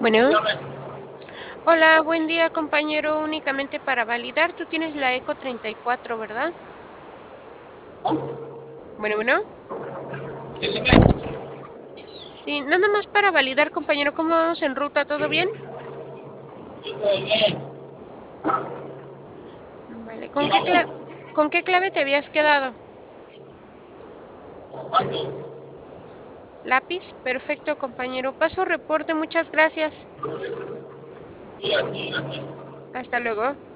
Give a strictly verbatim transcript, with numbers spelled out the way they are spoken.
Bueno, Hola, buen día, compañero. Únicamente para validar, tú tienes la eco treinta y cuatro, ¿verdad? Bueno, bueno. Sí, nada más para validar, compañero, ¿cómo vamos en ruta? ¿Todo bien? Vale, ¿con qué cla- con qué clave te habías quedado? ¿Lápiz? Perfecto, compañero. Paso reporte, muchas gracias. Hasta luego.